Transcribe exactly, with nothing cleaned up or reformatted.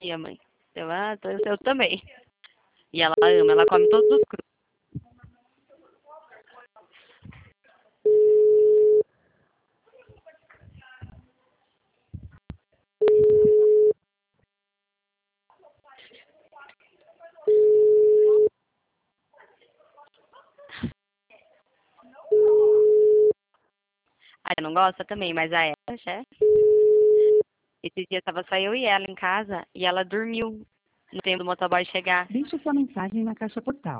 E a mãe? Eu, ah, eu, eu também. E ela ama, ela come todos os crus. Ah, eu não gosta também, mas a ela, é. Esse dia tava só eu e ela em casa e ela dormiu no tempo do motoboy chegar. Deixe sua mensagem na caixa postal.